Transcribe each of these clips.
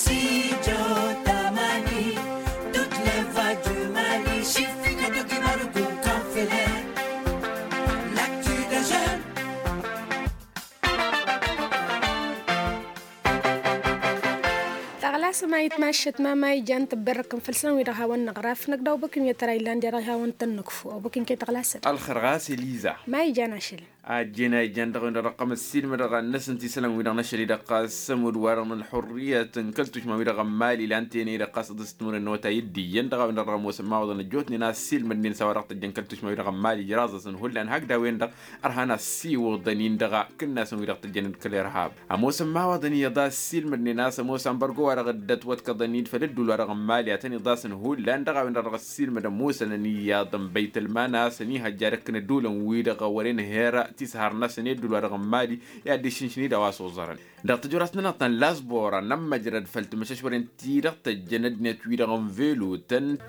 ما يتمشت ما يجان تبركم في السنة ويرها ونغراف نقدر بكم يترايلاند يرها ونتنكفو أو بكم كي تغلاسل الخرغاس ليزا ما يجان عشل جينا جندغن رقم السين مرغا الناس انتي سلام ويرغ نشري رقا سمود وارغ الحرية تنكلتوش ما ويرغ مالي لانتيني رقا صدستمور النوتا يدي يندغ ونرغ موسما وضن جوتني ناس سيل مدين سوارقت جنكلتوش ما ويرغ مالي جرازة سنهول لان هكذا ويندغ أرهانا سي وضنين دغا كنا سنويرغ تجنن كل رهاب موسما وضن يضا سيل مدين ناس موسما برقو وارغ الدت واتكضنين فلدو وارغ مالي اتني ضا سنهول لان دغا ونرغ السيل مدين موسى نياضن بيت المانا سنيها جاركنا دولا ويرغ ورين هيرا تسهر ناس ندول ورقم مالي يادي شنشني دواسو زرن دقت جراسنا نطن لاسبورا نما جرد فلت مشاشورين تيرقت الجند نتويرغم فيلو تن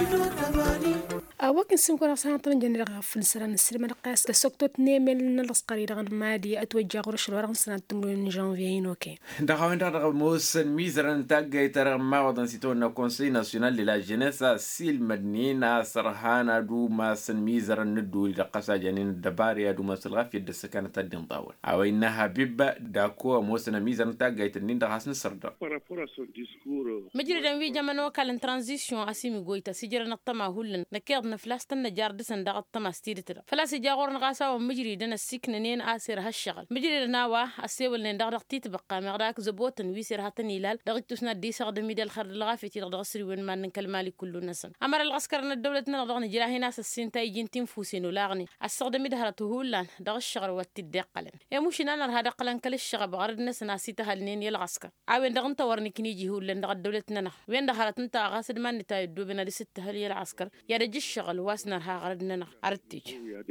وكن سمكو راسنا طن جنرغ في السران السلم القاس السوكتو تنيمل نلصقري رغن مادي اتوجه غرش الورغن سنة تمرين جانفيين اوكي دغاوين رغ موسن ميزرن تاغاي ترغ ما ودن سيتون كونسي ناسيونال دي لا جينيسا سيل مدنينا سرحانا دو ما سن ميزرن ندول دقسا جنين دباريا دو مسلغا في الدسكانه تدين طاول اوينها بيبا داكو موسن ميزرن تاغاي تنين دغاسن سردا مجري دنوي جمانو كالن ترانزيشن اسيمي غويتا سيجرن الطما هولن نكيد نفلاستن جاردسن دغ الطما ستيرتر فلا سيجاغور نغاسا ومجري دنا السكنين اسير هالشغل مجري ناوا اسيول نين دغ تيت بقى مغداك زبوتن ويسير هاتن يلال دغتوسنا دي سغد ميدل خر لغافتي دغ سري وين ما نكل مالي كله نسن امر العسكر الدولتنا دغ نجرا هنا السنتاي جنتين فوسينو لاغني السغد ميدهرته هولان دغ الشغل وتدقلن يا مش انا هذا قلن كل الشغل بغرد الناس ناسيتها لنين العسكر عاون دغ انت ورني كنيجي هولن دغ دولتنا وين دخلت انت غاسد ما نتاي دوبنا دي ست هل العسكر يا رج الشغل واسنرها غردنا عرتيج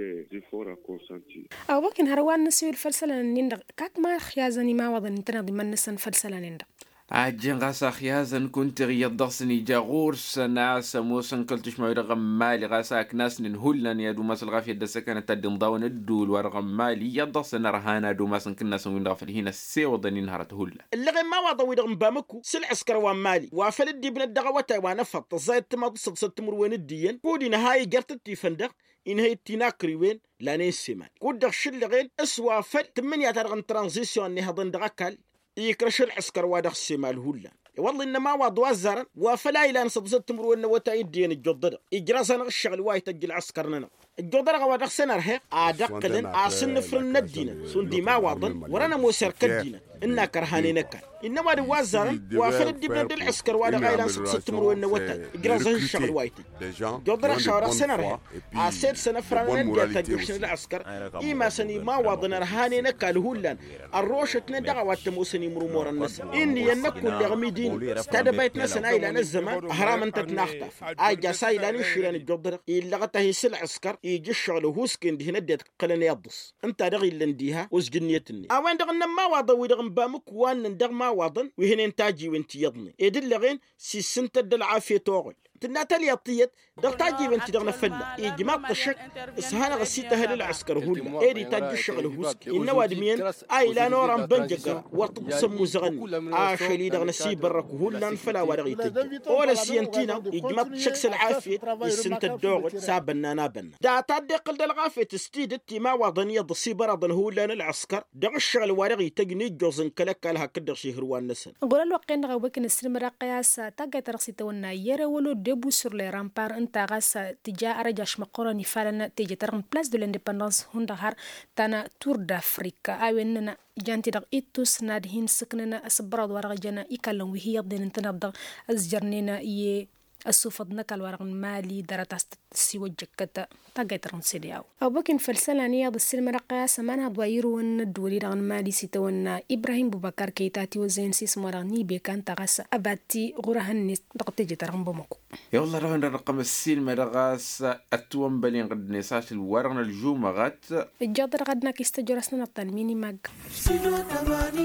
او بكن هروان نسوي الفلسله نندغ كاك ما خيازني ما وضن انتنا ضمن نسن فلسله نندغ عجين غاسا خيازن كنت غيضصني جاغور سنا سموسن كلتش ما يرغم مالي غاسا كناس نهولن يا دو مسل غافيه دسكنه تدين ضاون الدول ورغم مالي يضصن رهانا دو مسن كنا سوين غافل هنا سي وضنين هرت هول اللي غير ما وضو يرغم بامكو سل عسكر ومالي وافل الدي بن الدغوتا وانا فط زايد ما تصد ستمر وين الدين كودي نهاي جرتتي فندق إن هي تناكري وين لا نسيمان كود شل غين اسوا فل 8 ترغن ترانزيشن نهضن دغكال يكرش العسكر وادخ السمال هولا والله إنما وضوا الزرن وفلا إلى نصبزت تمرون وتأيدين الجدر إجراسنا الشغل وايد تجي عسكرنا الجدر وادخ سنره أدقلن أصن فرن الدين سندي ما وضن ورنا موسر كدينا إننا كرهانين كان إنما دوازرن وفلا الدبن العسكر وادخ إلى نصبزت تمرون وتأيد إجراسنا الشغل وايد جدر شارع سنره أسد سنفرن الدين العسكر إما سني ما وضن رهانين كان هولا الروشة ندعوا واتموسني مرمور الناس إني ينكل لغميدين استاد بيتنا سنة إلى الزمان هرام أنت تناختف أجا سايلان الشيران الجدر إلا غته سل عسكر يجي الشغل وهوسكن دي نديت قلنا يضص أنت دغي لنديها وسجنيتني أوين دغنا ما واضن ويدغن بامك وان ندغ ما واضن وهن انتاجي وانت يضني إدل لغين سي سنت العافية توغل تناتلي الطيت دغتاجي وانت دغنا فلا إجماع الشك إسهانا غسيتها للعسكر هولا إيري تاجي الشغل وهوسك إنه أدمين أي لا نوران بنجقر وارتبصم مزغني شلي دغنا سيبرك هولا فلا ورغي تجي أولا سينتينا إجماع شكس العافية يسنت الدوغل سابنا نابنا دا تادقل دالغافية تستيدت ما وضنية ضسي برضن هولا العسكر دغ الشغل ورغي تجني جوزن كلك لها كدر شهروان نسن قول الوقين غوبكن السلم راقياس تاجي ترسي تونا يرى ولو debout sur les remparts انتغاس تجا أرجاش مقرني فعلا تيجي ترغم بلاس دو لانديبندانس هندهار تانا تور دافريكا أويننا جانتي دغ إيتوس نادهين سكننا أسبراد ورغ جانا إيكالن وهي يضين انتنا بدغ أزجرنينا إيه السوفضنا كالورغ مالي دراتاس سيو جكتا تاجيترن سيدياو او بكن فلسلانيه بالسلم رقيا سمانها ضويرو الدوري رغن مالي سيتونا ابراهيم بوبكر كيتاتي وزين سيس مراني بكان تغاس اباتي غرهن دقتي ترغم بمكو يلا رغن رقم السلم رغاس اتوم بلين قد نساش الورغن الجومغات الجدر غدنا كيستجرسنا التنميني ماج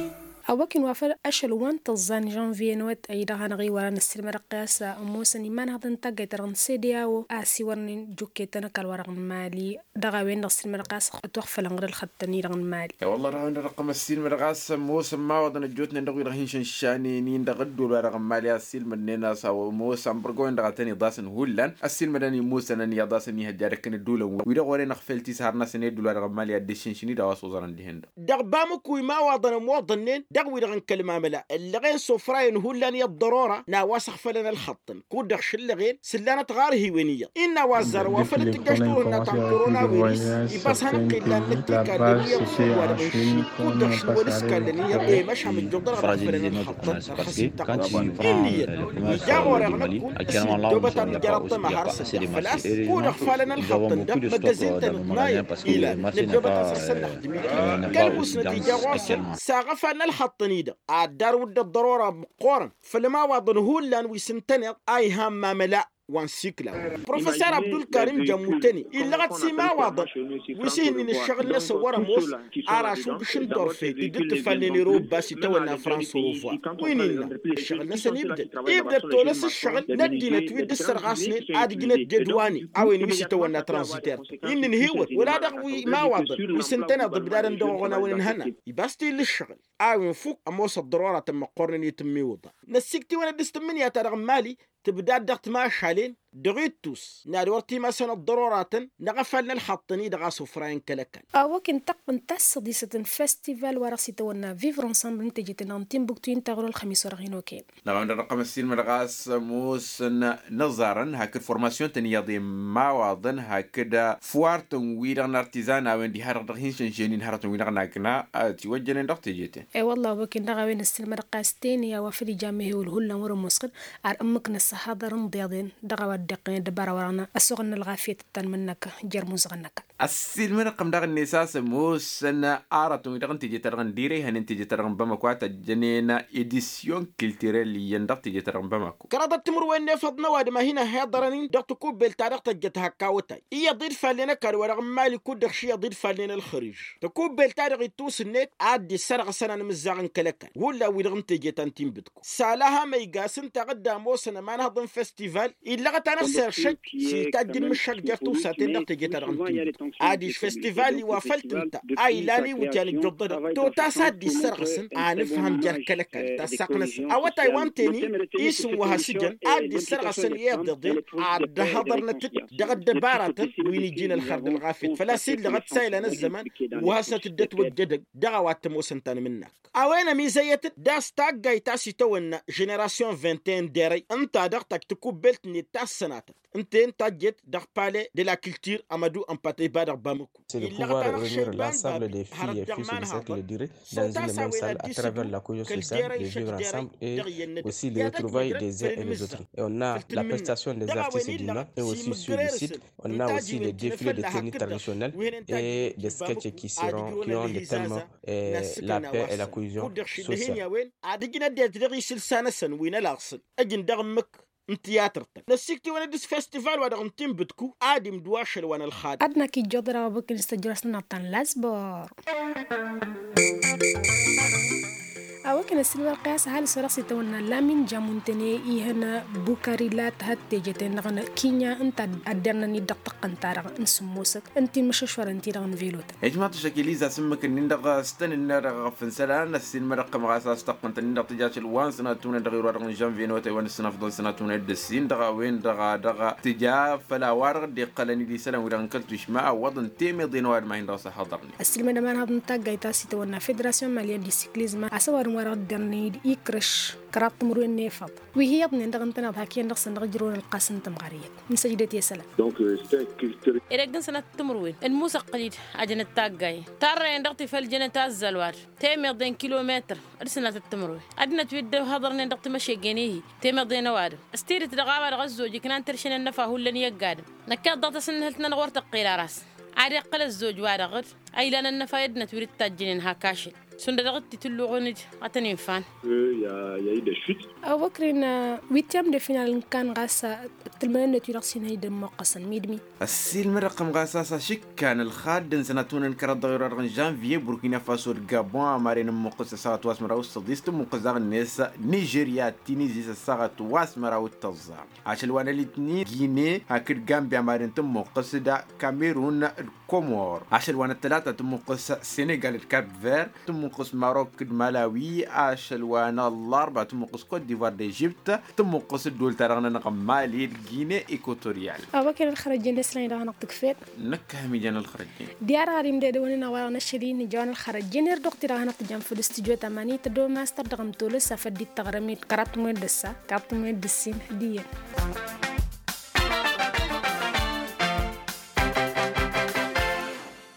أوكن وافر أشل وان تزان جانفي نوت أي دهان غي وران السلمر قياسة موسى نيمان هذن تاجي ترن سيدياو آسي ورن جوكيتنا كالورغن مالي دغاوين السلمر قاس توقف لنغر الخطني رغن مالي والله راهن رقم السلمر قاس موسى ما وضن جوتنا ندغي رهين شنشاني نين دغدو رغن مالي السلمر نينا ساو موسى برغوين دغتني داسن هولان السلمر ني موسى ني داسن يهجارك ندولا ويدا غوري نخفلتي سهرنا سنه دولار رغن مالي دشنشني داواسو زران دهند دغبامكو ما وضن موضنين دغوي رغن كلمه ملا اللي غين سفراين هولان الضروره نا واسخ فلنا الخطن كودخ شل غير سلانه تغار هيونيه ان وازر وفلت قشطونا تاع كورونا فيروس يبس هنقيل نتكالنيه ولا بشي كودخ شل ولسكالنيه اي مش هم الجدر فلنا الخطن خاصي تقربان اني جاور رغنكو دوبه جربت ما هرس فلاس كودخ فلنا الخطن ده مجازين تنطناي الى ندوبه تسلح دميكي كلبس نتيجه واصل ساغفنا الخطن ده الدار ود الضروره مقارن فلما وضن هولان ويسنتنق اي هم ما ملا وان سيكلا بروفيسور عبد الكريم جموتني إلا غد سيما واضح وسين إن الشغل ناس ورا موس عراشو بشن دورفي تدت فلني روب باسي تونا فرنسا وفوا وين الشغل ناس يبدأ تولس الشغل ندينا تويد السرغاسنين عاد جنت جدواني عوين ويسي تونا ترانزيتير إن هيوت ولا دغوي ما واضح وسنتنا ضد بدار ندوغنا ونهنا يباستي للشغل عوين فوق أموس الضرورة تم قرن يتمي وضع نسيكتي وانا دستمني يا ترى مالي تبدا دغت ما حالين دغيتوس نادورتي مثلا الضرورات نغفلنا الحطني دغا سفرين كلكن أوكن تقن تصديسة فيستيفال وراسي تونا فيفر انسامبل نتيجة نانتين بوكتوين تغرو الخميس ورغينو كين نعم رقم السين مرغاس موس نظرا هاك الفورماسيون تنياضي ما واضن هكذا فوارتن ويران ارتيزان او اندي هار دغين شنجينين هارتن ويران ناكنا توجن دغ تيجيتي اي والله وكن دغاوين السين مرغاس تاني يا وفدي جامعي والهلا ور مسقد ار امك نصحاضر نضيضين دغا دقين دبارة ورانا السغن الغافية تن منك جرموز غنك السلم رقم دغ النساس موس أنا أعرف إنه دغن تيجي ترغن ديري هن تيجي ترغن بمكوات الجنينة إديسيون كيلتيريل يندغ تيجي ترغن بمكو كرادة تمر وين فضنا واد ما هنا هيضرني دغ تكوب بالتاريخ تجت هكاوتاي إيا ضير فالنا كار ورغم مالي كود دغشي ضير فالنا الخريج تكوب بالتاريخ يتوس النت عادي سرغ سنة مزاغن كلكن ولا ويرغن تيجي تنتين بدكو سالها ما يقاسن تغدى موسنا ما نهضم فيستيفال إلا غتانا سيرشك سيتاجن مشاك جاتو ساتين دغ تيجي ترغن عاديش فيستيفالي وافلت انت ايلاني وتاني جدد تو تاسادي سرغسن انفهم جار كلكل تساقنس او تايوان تاني اسم وهسجن عادي سرغسن يضد عاد حضرنا دغد بارات وين يجينا الخرد الغافت فلا سيد لغد سايلنا الزمان وهسه تدت وجدك دغوات موسنتان منك اوينا ميزيت داس تاغاي تاسي تونا جينيراسيون 21 ديري انت دغتك تكوبلت ني تاسنات انت تاجت دغ بالي de la culture Amadou Ampaté Badar Bamako. C'est de pouvoir réunir l'ensemble des filles et fils de cette durée dans une même salle à travers la cohésion sociale, de vivre ensemble et aussi les retrouvailles des uns et des autres. Et on a la prestation des artistes du Nord et aussi sur le site, on a aussi les défilés de tenue traditionnels et des sketchs qui ont des thèmes la paix et la cohésion sociale. تياترتك نسيكتي وانا ديس فيستيفال وانا غنتين بدكو عادي مدواشل وانا الخادم أدنى كي جدرا وبكي استجرسنا نطن لازبار أوكن السلوى القياس هل سرقسي تونا لامين جامونتني إيهنا بوكاريلات هاتيجتين نغن كينيا انت أدرنا ندق تقنتارغ نسموسك انتي مششور انتي رغن فيلوت اجمع تشكيليزا سمك نندغ ستن النرغ فنسلان السين رقم غاساس تقنت نندغ تجاش الوان سناتون دغير رغن جانفي نوتي وان سنه فضل سناتون الدسين دغ وين دغ تجا فلا وارغ دي قلني دي سلام ورغن كلتش ما وضن تيمي دينوار ما هندوس حضرني السلمة دمان هاد نتاقاي تاسي تونا فيدراسيون ماليان دي سيكليزم أسوار ورد درنيد يكرش كرات مروين نيفض وهي يضني ندغن تناض هاكي نغسن نغجرون القاسن تمغاريات من سجدتي سلام دونك ستاك كولتور إرقن سنة تمروين الموسى قليل عجن التاقاي تارين دغتي فالجنة الزلوار تيمي كيلومتر أرسنة التمروين أدنى تويد هضرنا دغتي مشي جنيه تيمي ضين وارد استيرت دغابة غزوجي كنان ترشن النفا هو اللي يقادم نكاد ضغط سنهلتنا نغور تقيل راس عادي قل الزوج وارغر أي لان النفا يدنا توريد تاجنين هاكاشل سندرغت تلوغنج أتنين فان il y a eu des chutes. وكرنا 8e de finale كان غاسا تلمنا نتيرسين هيدا مقصن ميدمي السلم رقم غاساسا شك كان الخاد سنتون انكر الضغير جانفي بوركينا فاسو الغابون مارين مقص ساعات واسمراو الصديست مقص الناس نيجيريا تونسيا ساعات واسمراو التزا عشان وانا الاثنين غيني هاكر غامبيا مارين تم مقص دا كاميرون الكومور عشان وانا الثلاثه تم مقص السنغال الكاب فير تم مقص ماروك الملاوي عشان وانا الاربعه تم مقص كوت ديفوار ديجيبت تم مقص الدول تاعنا نقم مالي غيني ايكوتوريال وكر الخرجين سلين دا نقطك فيت نكه ميجان الخرجين ديار غاريم دي وننا وانا نشرين جوان الخرجين دكتور هنا تجام في الاستوديو 8 تدو ماستر دغم تولس فدي تغرمي كرات مو دسا كرات مو دسين دي